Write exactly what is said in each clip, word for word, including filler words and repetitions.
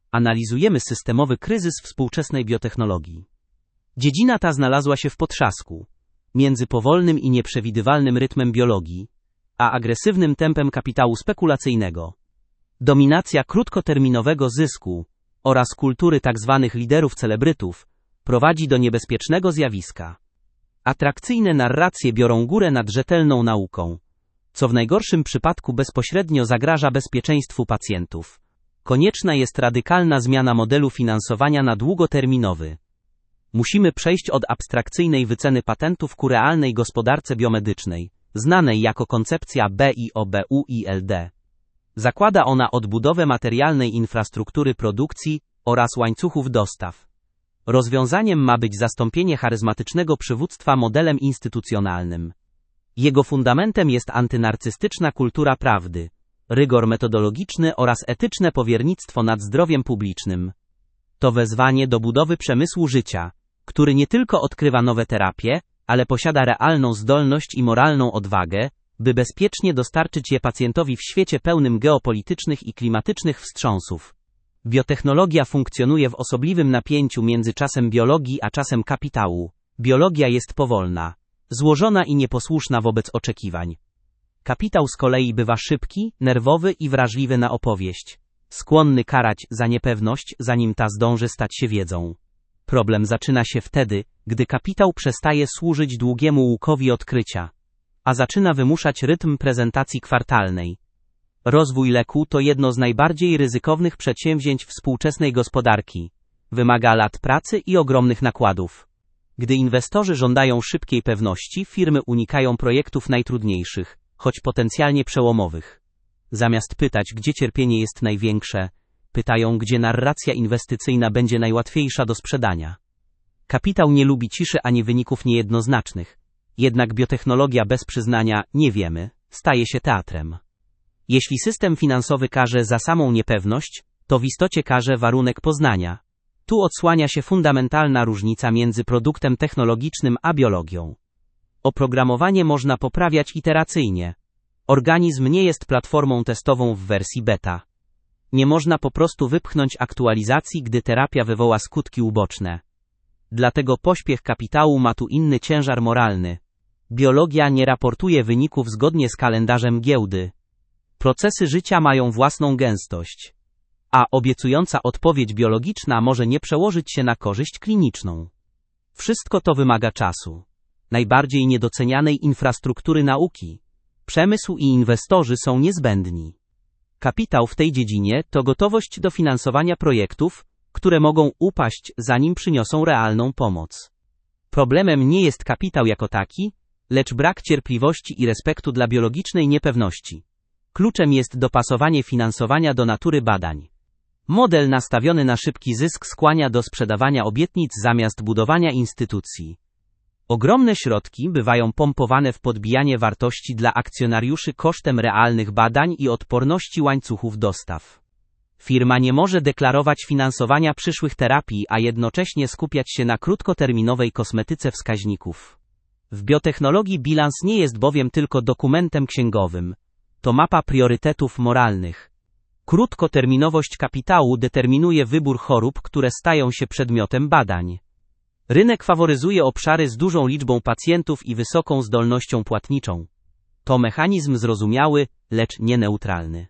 Analizujemy systemowy kryzys współczesnej biotechnologii. Dziedzina ta znalazła się w potrzasku między powolnym i nieprzewidywalnym rytmem biologii, a agresywnym tempem kapitału spekulacyjnego. Dominacja krótkoterminowego zysku oraz kultury tzw. liderów celebrytów prowadzi do niebezpiecznego zjawiska. Atrakcyjne narracje biorą górę nad rzetelną nauką, co w najgorszym przypadku bezpośrednio zagraża bezpieczeństwu pacjentów. Konieczna jest radykalna zmiana modelu finansowania na długoterminowy. Musimy przejść od abstrakcyjnej wyceny patentów ku realnej gospodarce biomedycznej, znanej jako koncepcja B I O B U I L D. Zakłada ona odbudowę materialnej infrastruktury produkcji oraz łańcuchów dostaw. Rozwiązaniem ma być zastąpienie charyzmatycznego przywództwa modelem instytucjonalnym. Jego fundamentem jest antynarcystyczna kultura prawdy, rygor metodologiczny oraz etyczne powiernictwo nad zdrowiem publicznym. To wezwanie do budowy przemysłu życia, który nie tylko odkrywa nowe terapie, ale posiada realną zdolność i moralną odwagę, by bezpiecznie dostarczyć je pacjentowi w świecie pełnym geopolitycznych i klimatycznych wstrząsów. Biotechnologia funkcjonuje w osobliwym napięciu między czasem biologii a czasem kapitału. Biologia jest powolna, złożona i nieposłuszna wobec oczekiwań. Kapitał z kolei bywa szybki, nerwowy i wrażliwy na opowieść, skłonny karać za niepewność, zanim ta zdąży stać się wiedzą. Problem zaczyna się wtedy, gdy kapitał przestaje służyć długiemu łukowi odkrycia, a zaczyna wymuszać rytm prezentacji kwartalnej. Rozwój leku to jedno z najbardziej ryzykownych przedsięwzięć współczesnej gospodarki. Wymaga lat pracy i ogromnych nakładów. Gdy inwestorzy żądają szybkiej pewności, firmy unikają projektów najtrudniejszych, choć potencjalnie przełomowych. Zamiast pytać, gdzie cierpienie jest największe, pytają, gdzie narracja inwestycyjna będzie najłatwiejsza do sprzedania. Kapitał nie lubi ciszy ani wyników niejednoznacznych. Jednak biotechnologia bez przyznania „nie wiemy” staje się teatrem. Jeśli system finansowy każe za samą niepewność, to w istocie każe warunek poznania. Tu odsłania się fundamentalna różnica między produktem technologicznym a biologią. Oprogramowanie można poprawiać iteracyjnie. Organizm nie jest platformą testową w wersji beta. Nie można po prostu wypchnąć aktualizacji, gdy terapia wywoła skutki uboczne. Dlatego pośpiech kapitału ma tu inny ciężar moralny. Biologia nie raportuje wyników zgodnie z kalendarzem giełdy. Procesy życia mają własną gęstość. A obiecująca odpowiedź biologiczna może nie przełożyć się na korzyść kliniczną. Wszystko to wymaga czasu. Najbardziej niedocenianej infrastruktury nauki. Przemysł i inwestorzy są niezbędni. Kapitał w tej dziedzinie to gotowość do finansowania projektów, które mogą upaść, zanim przyniosą realną pomoc. Problemem nie jest kapitał jako taki, lecz brak cierpliwości i respektu dla biologicznej niepewności. Kluczem jest dopasowanie finansowania do natury badań. Model nastawiony na szybki zysk skłania do sprzedawania obietnic zamiast budowania instytucji. Ogromne środki bywają pompowane w podbijanie wartości dla akcjonariuszy kosztem realnych badań i odporności łańcuchów dostaw. Firma nie może deklarować finansowania przyszłych terapii, a jednocześnie skupiać się na krótkoterminowej kosmetyce wskaźników. W biotechnologii bilans nie jest bowiem tylko dokumentem księgowym. To mapa priorytetów moralnych. Krótkoterminowość kapitału determinuje wybór chorób, które stają się przedmiotem badań. Rynek faworyzuje obszary z dużą liczbą pacjentów i wysoką zdolnością płatniczą. To mechanizm zrozumiały, lecz nieneutralny.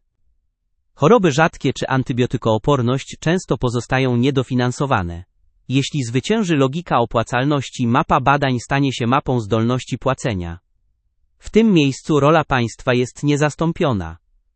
Choroby rzadkie czy antybiotykooporność często pozostają niedofinansowane. Jeśli zwycięży logika opłacalności, mapa badań stanie się mapą zdolności płacenia. W tym miejscu rola państwa jest niezastąpiona.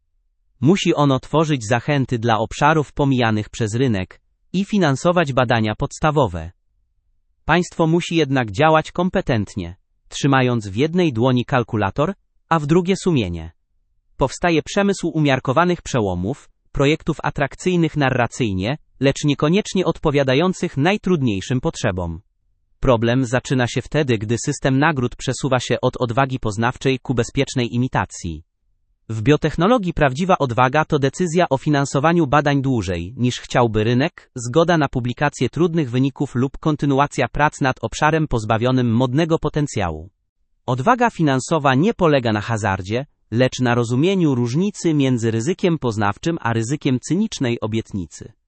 Musi ono tworzyć zachęty dla obszarów pomijanych przez rynek i finansować badania podstawowe. Państwo musi jednak działać kompetentnie, trzymając w jednej dłoni kalkulator, a w drugie sumienie. Powstaje przemysł umiarkowanych przełomów, projektów atrakcyjnych narracyjnie, lecz niekoniecznie odpowiadających najtrudniejszym potrzebom. Problem zaczyna się wtedy, gdy system nagród przesuwa się od odwagi poznawczej ku bezpiecznej imitacji. W biotechnologii prawdziwa odwaga to decyzja o finansowaniu badań dłużej, niż chciałby rynek, zgoda na publikację trudnych wyników lub kontynuacja prac nad obszarem pozbawionym modnego potencjału. Odwaga finansowa nie polega na hazardzie, lecz na rozumieniu różnicy między ryzykiem poznawczym a ryzykiem cynicznej obietnicy.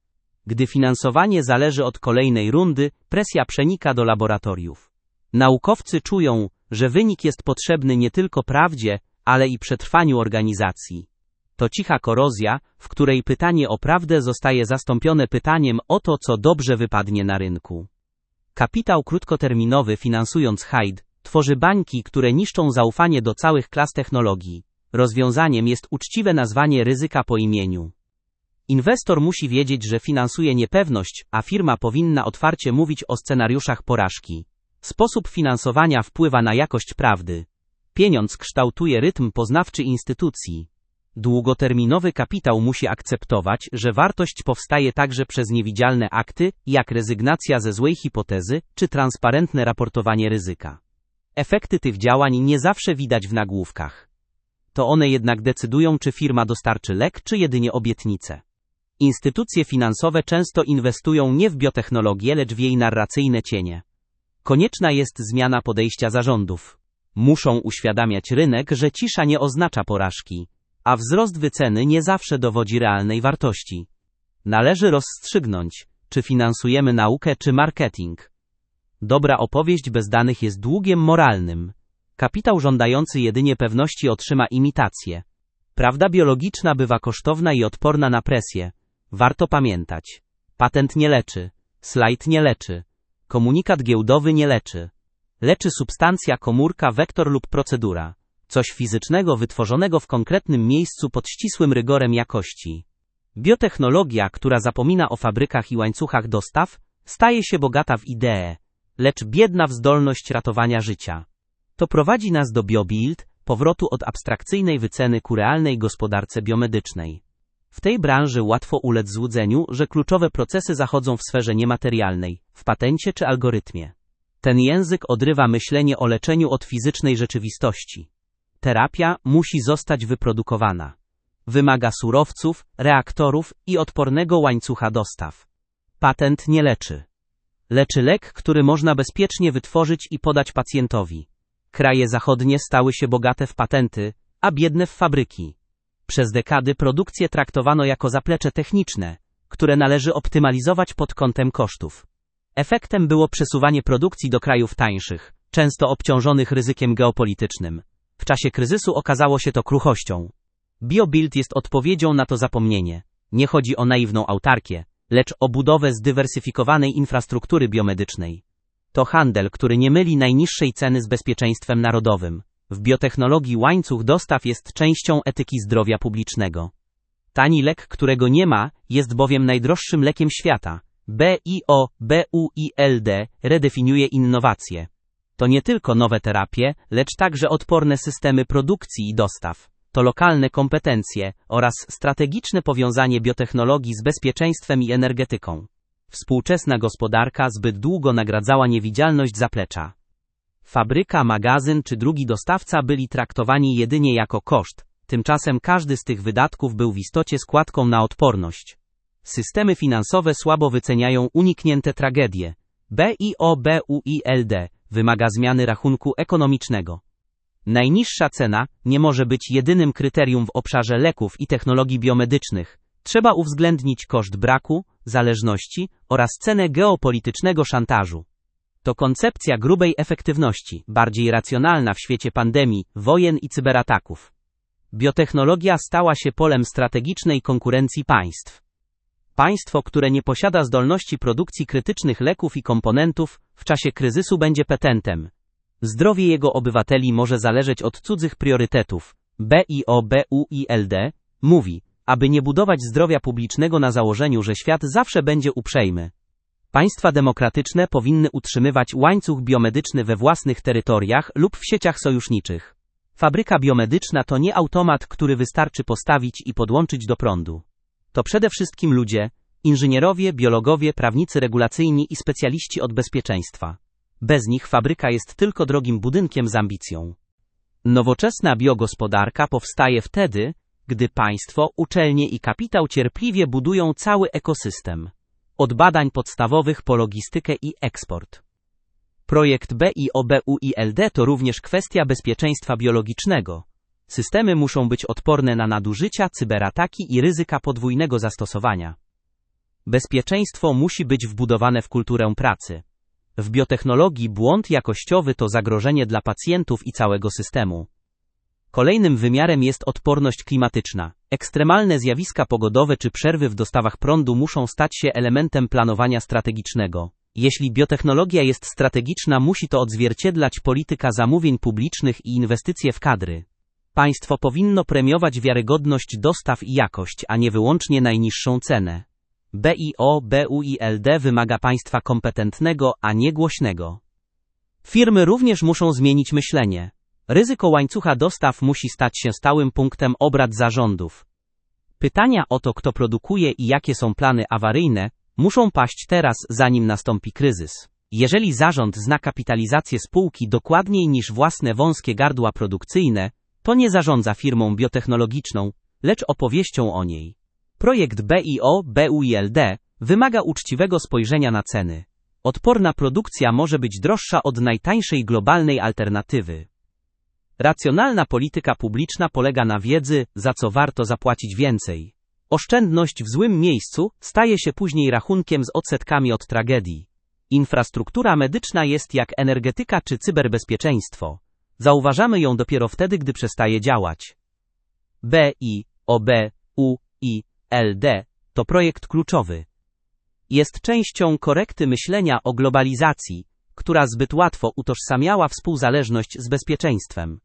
Gdy finansowanie zależy od kolejnej rundy, presja przenika do laboratoriów. Naukowcy czują, że wynik jest potrzebny nie tylko prawdzie, ale i przetrwaniu organizacji. To cicha korozja, w której pytanie o prawdę zostaje zastąpione pytaniem o to, co dobrze wypadnie na rynku. Kapitał krótkoterminowy, finansując Hyde, tworzy bańki, które niszczą zaufanie do całych klas technologii. Rozwiązaniem jest uczciwe nazwanie ryzyka po imieniu. Inwestor musi wiedzieć, że finansuje niepewność, a firma powinna otwarcie mówić o scenariuszach porażki. Sposób finansowania wpływa na jakość prawdy. Pieniądz kształtuje rytm poznawczy instytucji. Długoterminowy kapitał musi akceptować, że wartość powstaje także przez niewidzialne akty, jak rezygnacja ze złej hipotezy, czy transparentne raportowanie ryzyka. Efekty tych działań nie zawsze widać w nagłówkach. To one jednak decydują, czy firma dostarczy lek, czy jedynie obietnicę. Instytucje finansowe często inwestują nie w biotechnologię, lecz w jej narracyjne cienie. Konieczna jest zmiana podejścia zarządów. Muszą uświadamiać rynek, że cisza nie oznacza porażki, a wzrost wyceny nie zawsze dowodzi realnej wartości. Należy rozstrzygnąć, czy finansujemy naukę czy marketing. Dobra opowieść bez danych jest długiem moralnym. Kapitał żądający jedynie pewności otrzyma imitację. Prawda biologiczna bywa kosztowna i odporna na presję. Warto pamiętać. Patent nie leczy. Slajd nie leczy. Komunikat giełdowy nie leczy. Leczy substancja, komórka, wektor lub procedura. Coś fizycznego wytworzonego w konkretnym miejscu pod ścisłym rygorem jakości. Biotechnologia, która zapomina o fabrykach i łańcuchach dostaw, staje się bogata w idee, lecz biedna w zdolność ratowania życia. To prowadzi nas do BioBuild, powrotu od abstrakcyjnej wyceny ku realnej gospodarce biomedycznej. W tej branży łatwo ulec złudzeniu, że kluczowe procesy zachodzą w sferze niematerialnej, w patencie czy algorytmie. Ten język odrywa myślenie o leczeniu od fizycznej rzeczywistości. Terapia musi zostać wyprodukowana. Wymaga surowców, reaktorów i odpornego łańcucha dostaw. Patent nie leczy. Leczy lek, który można bezpiecznie wytworzyć i podać pacjentowi. Kraje zachodnie stały się bogate w patenty, a biedne w fabryki. Przez dekady produkcję traktowano jako zaplecze techniczne, które należy optymalizować pod kątem kosztów. Efektem było przesuwanie produkcji do krajów tańszych, często obciążonych ryzykiem geopolitycznym. W czasie kryzysu okazało się to kruchością. BioBuild jest odpowiedzią na to zapomnienie. Nie chodzi o naiwną autarkię, lecz o budowę zdywersyfikowanej infrastruktury biomedycznej. To handel, który nie myli najniższej ceny z bezpieczeństwem narodowym. W biotechnologii łańcuch dostaw jest częścią etyki zdrowia publicznego. Tani lek, którego nie ma, jest bowiem najdroższym lekiem świata. BioBuild redefiniuje innowacje. To nie tylko nowe terapie, lecz także odporne systemy produkcji i dostaw. To lokalne kompetencje oraz strategiczne powiązanie biotechnologii z bezpieczeństwem i energetyką. Współczesna gospodarka zbyt długo nagradzała niewidzialność zaplecza. Fabryka, magazyn czy drugi dostawca byli traktowani jedynie jako koszt, tymczasem każdy z tych wydatków był w istocie składką na odporność. Systemy finansowe słabo wyceniają uniknięte tragedie. BioBuild wymaga zmiany rachunku ekonomicznego. Najniższa cena nie może być jedynym kryterium w obszarze leków i technologii biomedycznych. Trzeba uwzględnić koszt braku, zależności oraz cenę geopolitycznego szantażu. To koncepcja grubej efektywności, bardziej racjonalna w świecie pandemii, wojen i cyberataków. Biotechnologia stała się polem strategicznej konkurencji państw. Państwo, które nie posiada zdolności produkcji krytycznych leków i komponentów, w czasie kryzysu będzie petentem. Zdrowie jego obywateli może zależeć od cudzych priorytetów. BioBuild mówi, aby nie budować zdrowia publicznego na założeniu, że świat zawsze będzie uprzejmy. Państwa demokratyczne powinny utrzymywać łańcuch biomedyczny we własnych terytoriach lub w sieciach sojuszniczych. Fabryka biomedyczna to nie automat, który wystarczy postawić i podłączyć do prądu. To przede wszystkim ludzie, inżynierowie, biologowie, prawnicy regulacyjni i specjaliści od bezpieczeństwa. Bez nich fabryka jest tylko drogim budynkiem z ambicją. Nowoczesna biogospodarka powstaje wtedy, gdy państwo, uczelnie i kapitał cierpliwie budują cały ekosystem. Od badań podstawowych po logistykę i eksport. Projekt BioBuild to również kwestia bezpieczeństwa biologicznego. Systemy muszą być odporne na nadużycia, cyberataki i ryzyka podwójnego zastosowania. Bezpieczeństwo musi być wbudowane w kulturę pracy. W biotechnologii błąd jakościowy to zagrożenie dla pacjentów i całego systemu. Kolejnym wymiarem jest odporność klimatyczna. Ekstremalne zjawiska pogodowe czy przerwy w dostawach prądu muszą stać się elementem planowania strategicznego. Jeśli biotechnologia jest strategiczna, musi to odzwierciedlać polityka zamówień publicznych i inwestycje w kadry. Państwo powinno premiować wiarygodność dostaw i jakość, a nie wyłącznie najniższą cenę. B I O B U I L D wymaga państwa kompetentnego, a nie głośnego. Firmy również muszą zmienić myślenie. Ryzyko łańcucha dostaw musi stać się stałym punktem obrad zarządów. Pytania o to, kto produkuje i jakie są plany awaryjne, muszą paść teraz, zanim nastąpi kryzys. Jeżeli zarząd zna kapitalizację spółki dokładniej niż własne wąskie gardła produkcyjne, to nie zarządza firmą biotechnologiczną, lecz opowieścią o niej. Projekt B I O B U I L D wymaga uczciwego spojrzenia na ceny. Odporna produkcja może być droższa od najtańszej globalnej alternatywy. Racjonalna polityka publiczna polega na wiedzy, za co warto zapłacić więcej. Oszczędność w złym miejscu staje się później rachunkiem z odsetkami od tragedii. Infrastruktura medyczna jest jak energetyka czy cyberbezpieczeństwo. Zauważamy ją dopiero wtedy, gdy przestaje działać. B I O B U I L D to projekt kluczowy. Jest częścią korekty myślenia o globalizacji, która zbyt łatwo utożsamiała współzależność z bezpieczeństwem.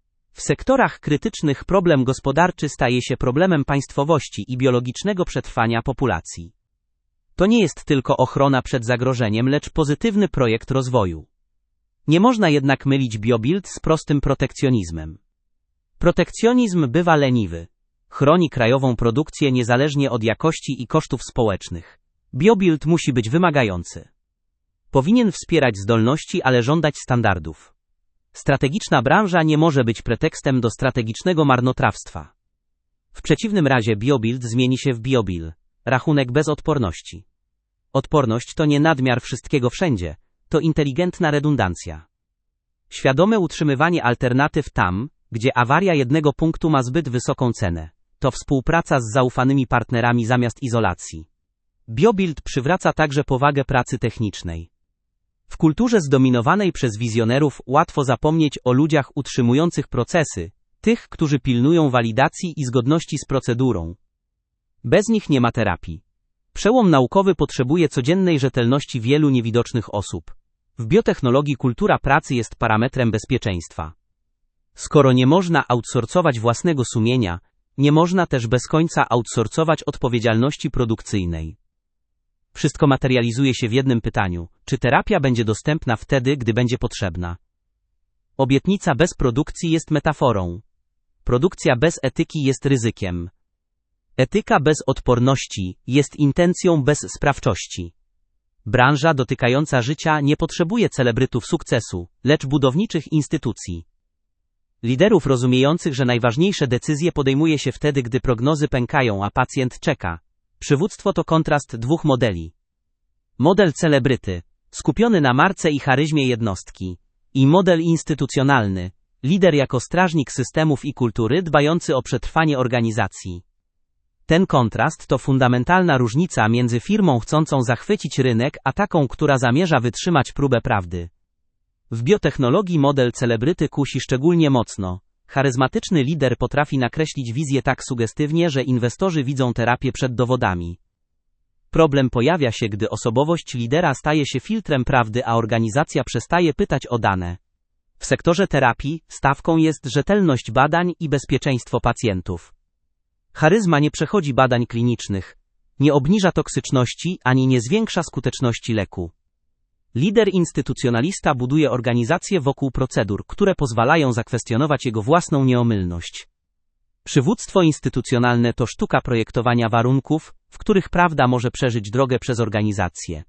W sektorach krytycznych problem gospodarczy staje się problemem państwowości i biologicznego przetrwania populacji. To nie jest tylko ochrona przed zagrożeniem, lecz pozytywny projekt rozwoju. Nie można jednak mylić biobuild z prostym protekcjonizmem. Protekcjonizm bywa leniwy. Chroni krajową produkcję niezależnie od jakości i kosztów społecznych. Biobuild musi być wymagający. Powinien wspierać zdolności, ale żądać standardów. Strategiczna branża nie może być pretekstem do strategicznego marnotrawstwa. W przeciwnym razie biobuild zmieni się w biobill, rachunek bez odporności. Odporność to nie nadmiar wszystkiego wszędzie, to inteligentna redundancja. Świadome utrzymywanie alternatyw tam, gdzie awaria jednego punktu ma zbyt wysoką cenę. To współpraca z zaufanymi partnerami zamiast izolacji. Biobuild przywraca także powagę pracy technicznej. W kulturze zdominowanej przez wizjonerów łatwo zapomnieć o ludziach utrzymujących procesy, tych, którzy pilnują walidacji i zgodności z procedurą. Bez nich nie ma terapii. Przełom naukowy potrzebuje codziennej rzetelności wielu niewidocznych osób. W biotechnologii kultura pracy jest parametrem bezpieczeństwa. Skoro nie można outsourcować własnego sumienia, nie można też bez końca outsourcować odpowiedzialności produkcyjnej. Wszystko materializuje się w jednym pytaniu: czy terapia będzie dostępna wtedy, gdy będzie potrzebna? Obietnica bez produkcji jest metaforą. Produkcja bez etyki jest ryzykiem. Etyka bez odporności jest intencją bez sprawczości. Branża dotykająca życia nie potrzebuje celebrytów sukcesu, lecz budowniczych instytucji. Liderów rozumiejących, że najważniejsze decyzje podejmuje się wtedy, gdy prognozy pękają, a pacjent czeka. Przywództwo to kontrast dwóch modeli. Model celebryty, skupiony na marce i charyzmie jednostki, i model instytucjonalny, lider jako strażnik systemów i kultury dbający o przetrwanie organizacji. Ten kontrast to fundamentalna różnica między firmą chcącą zachwycić rynek, a taką, która zamierza wytrzymać próbę prawdy. W biotechnologii model celebryty kusi szczególnie mocno. Charyzmatyczny lider potrafi nakreślić wizję tak sugestywnie, że inwestorzy widzą terapię przed dowodami. Problem pojawia się, gdy osobowość lidera staje się filtrem prawdy, a organizacja przestaje pytać o dane. W sektorze terapii stawką jest rzetelność badań i bezpieczeństwo pacjentów. Charyzma nie przechodzi badań klinicznych, nie obniża toksyczności ani nie zwiększa skuteczności leku. Lider instytucjonalista buduje organizację wokół procedur, które pozwalają zakwestionować jego własną nieomylność. Przywództwo instytucjonalne to sztuka projektowania warunków, w których prawda może przeżyć drogę przez organizację.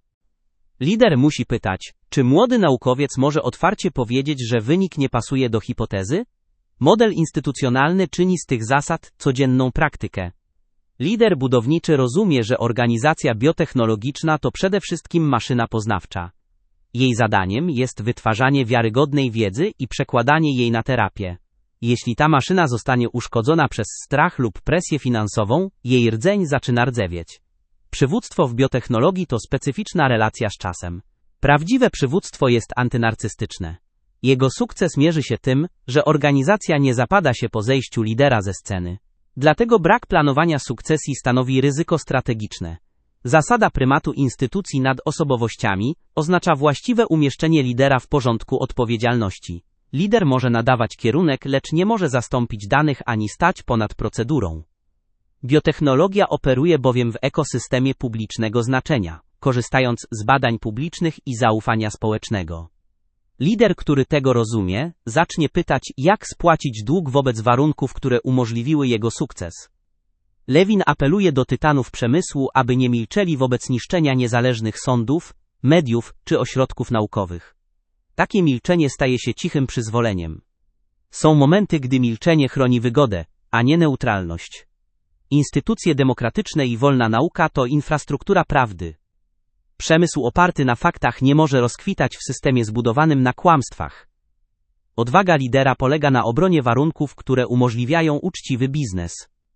Lider musi pytać, czy młody naukowiec może otwarcie powiedzieć, że wynik nie pasuje do hipotezy? Model instytucjonalny czyni z tych zasad codzienną praktykę. Lider budowniczy rozumie, że organizacja biotechnologiczna to przede wszystkim maszyna poznawcza. Jej zadaniem jest wytwarzanie wiarygodnej wiedzy i przekładanie jej na terapię. Jeśli ta maszyna zostanie uszkodzona przez strach lub presję finansową, jej rdzeń zaczyna rdzewieć. Przywództwo w biotechnologii to specyficzna relacja z czasem. Prawdziwe przywództwo jest antynarcystyczne. Jego sukces mierzy się tym, że organizacja nie zapada się po zejściu lidera ze sceny. Dlatego brak planowania sukcesji stanowi ryzyko strategiczne. Zasada prymatu instytucji nad osobowościami oznacza właściwe umieszczenie lidera w porządku odpowiedzialności. Lider może nadawać kierunek, lecz nie może zastąpić danych ani stać ponad procedurą. Biotechnologia operuje bowiem w ekosystemie publicznego znaczenia, korzystając z badań publicznych i zaufania społecznego. Lider, który tego rozumie, zacznie pytać, jak spłacić dług wobec warunków, które umożliwiły jego sukces. Lewin apeluje do tytanów przemysłu, aby nie milczeli wobec niszczenia niezależnych sądów, mediów czy ośrodków naukowych. Takie milczenie staje się cichym przyzwoleniem. Są momenty, gdy milczenie chroni wygodę, a nie neutralność. Instytucje demokratyczne i wolna nauka to infrastruktura prawdy. Przemysł oparty na faktach nie może rozkwitać w systemie zbudowanym na kłamstwach. Odwaga lidera polega na obronie warunków, które umożliwiają uczciwy biznes.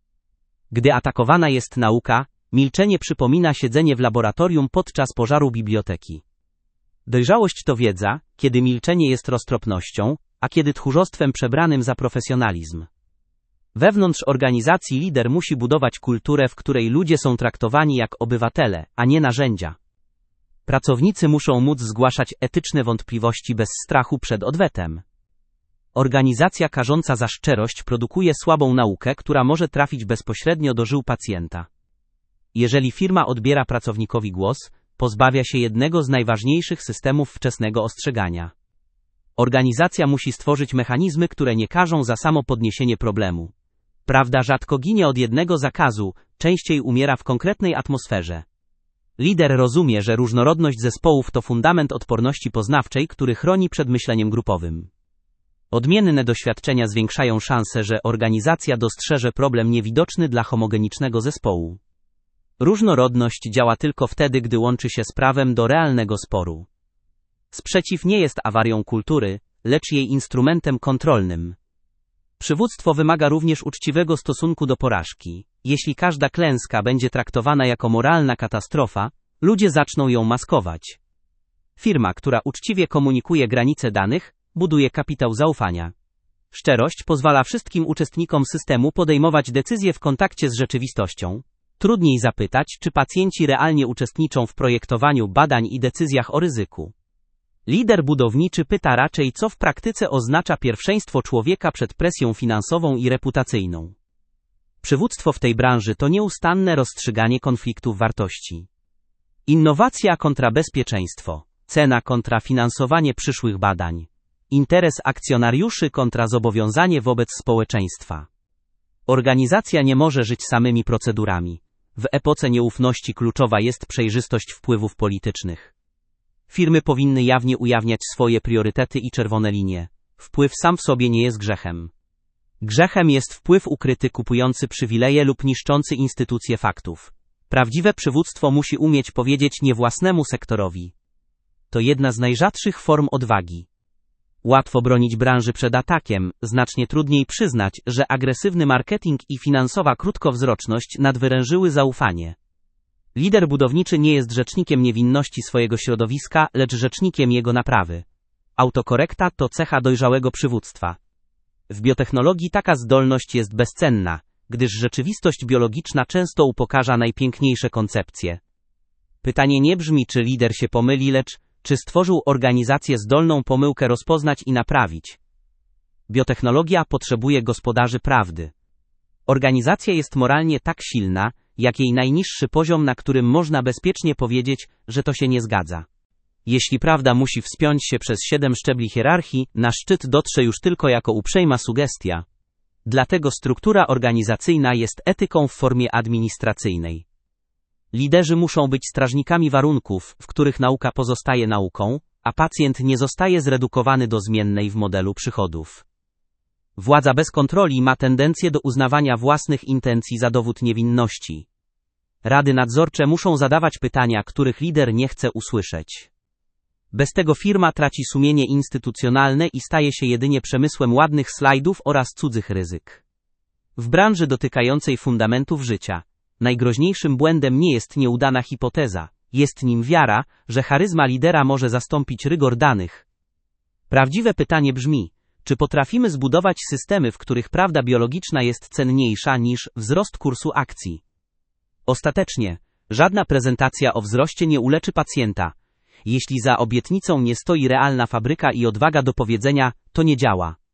Gdy atakowana jest nauka, milczenie przypomina siedzenie w laboratorium podczas pożaru biblioteki. Dojrzałość to wiedza, kiedy milczenie jest roztropnością, a kiedy tchórzostwem przebranym za profesjonalizm. Wewnątrz organizacji lider musi budować kulturę, w której ludzie są traktowani jak obywatele, a nie narzędzia. Pracownicy muszą móc zgłaszać etyczne wątpliwości bez strachu przed odwetem. Organizacja karząca za szczerość produkuje słabą naukę, która może trafić bezpośrednio do żył pacjenta. Jeżeli firma odbiera pracownikowi głos, pozbawia się jednego z najważniejszych systemów wczesnego ostrzegania. Organizacja musi stworzyć mechanizmy, które nie karzą za samo podniesienie problemu. Prawda rzadko ginie od jednego zakazu, częściej umiera w konkretnej atmosferze. Lider rozumie, że różnorodność zespołów to fundament odporności poznawczej, który chroni przed myśleniem grupowym. Odmienne doświadczenia zwiększają szanse, że organizacja dostrzeże problem niewidoczny dla homogenicznego zespołu. Różnorodność działa tylko wtedy, gdy łączy się z prawem do realnego sporu. Sprzeciw nie jest awarią kultury, lecz jej instrumentem kontrolnym. Przywództwo wymaga również uczciwego stosunku do porażki. Jeśli każda klęska będzie traktowana jako moralna katastrofa, ludzie zaczną ją maskować. Firma, która uczciwie komunikuje granice danych, buduje kapitał zaufania. Szczerość pozwala wszystkim uczestnikom systemu podejmować decyzje w kontakcie z rzeczywistością. Trudniej zapytać, czy pacjenci realnie uczestniczą w projektowaniu badań i decyzjach o ryzyku. Lider budowniczy pyta raczej, co w praktyce oznacza pierwszeństwo człowieka przed presją finansową i reputacyjną. Przywództwo w tej branży to nieustanne rozstrzyganie konfliktów wartości. Innowacja kontra bezpieczeństwo, cena kontra finansowanie przyszłych badań, interes akcjonariuszy kontra zobowiązanie wobec społeczeństwa. Organizacja nie może żyć samymi procedurami. W epoce nieufności kluczowa jest przejrzystość wpływów politycznych. Firmy powinny jawnie ujawniać swoje priorytety i czerwone linie. Wpływ sam w sobie nie jest grzechem. Grzechem jest wpływ ukryty kupujący przywileje lub niszczący instytucje faktów. Prawdziwe przywództwo musi umieć powiedzieć nie własnemu sektorowi. To jedna z najrzadszych form odwagi. Łatwo bronić branży przed atakiem, znacznie trudniej przyznać, że agresywny marketing i finansowa krótkowzroczność nadwyrężyły zaufanie. Lider budowniczy nie jest rzecznikiem niewinności swojego środowiska, lecz rzecznikiem jego naprawy. Autokorekta to cecha dojrzałego przywództwa. W biotechnologii taka zdolność jest bezcenna, gdyż rzeczywistość biologiczna często upokarza najpiękniejsze koncepcje. Pytanie nie brzmi, czy lider się pomyli, lecz czy stworzył organizację zdolną pomyłkę rozpoznać i naprawić. Biotechnologia potrzebuje gospodarzy prawdy. Organizacja jest moralnie tak silna, jak jej najniższy poziom, na którym można bezpiecznie powiedzieć, że to się nie zgadza. Jeśli prawda musi wspiąć się przez siedem szczebli hierarchii, na szczyt dotrze już tylko jako uprzejma sugestia. Dlatego struktura organizacyjna jest etyką w formie administracyjnej. Liderzy muszą być strażnikami warunków, w których nauka pozostaje nauką, a pacjent nie zostaje zredukowany do zmiennej w modelu przychodów. Władza bez kontroli ma tendencję do uznawania własnych intencji za dowód niewinności. Rady nadzorcze muszą zadawać pytania, których lider nie chce usłyszeć. Bez tego firma traci sumienie instytucjonalne i staje się jedynie przemysłem ładnych slajdów oraz cudzych ryzyk. W branży dotykającej fundamentów życia, Najgroźniejszym błędem nie jest nieudana hipoteza, jest nim wiara, że charyzma lidera może zastąpić rygor danych. Prawdziwe pytanie brzmi, czy potrafimy zbudować systemy, w których prawda biologiczna jest cenniejsza niż wzrost kursu akcji? Ostatecznie, żadna prezentacja o wzroście nie uleczy pacjenta. Jeśli za obietnicą nie stoi realna fabryka i odwaga do powiedzenia, to nie działa.